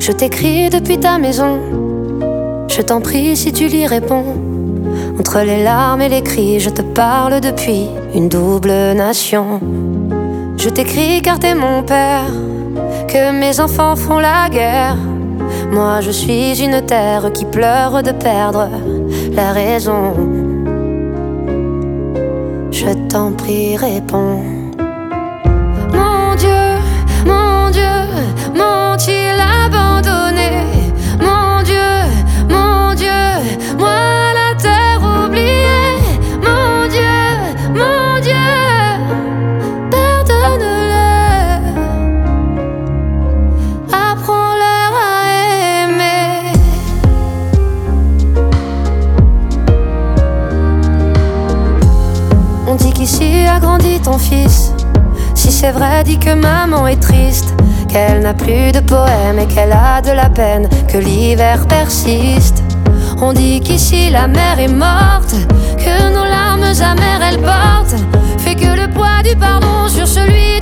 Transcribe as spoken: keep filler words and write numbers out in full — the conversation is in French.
Je t'écris depuis ta maison, je t'en prie si tu l'y réponds. Entre les larmes et les cris, je te parle depuis une double nation. Je t'écris car t'es mon père, que mes enfants font la guerre. Moi je suis une terre qui pleure de perdre la raison. Je t'en prie réponds. Mon Dieu, mon Dieu, m'ont-ils abandonné? Mon Dieu, mon Dieu, moi la terre oubliée. Mon Dieu, mon Dieu, pardonne-leur, apprends-leur à aimer. On dit qu'ici a grandi ton fils. Si c'est vrai, dis que maman est triste, qu'elle n'a plus de poème et qu'elle a de la peine, que l'hiver persiste. On dit qu'ici la mer est morte, que nos larmes amères elles portent, fait que le poids du pardon sur celui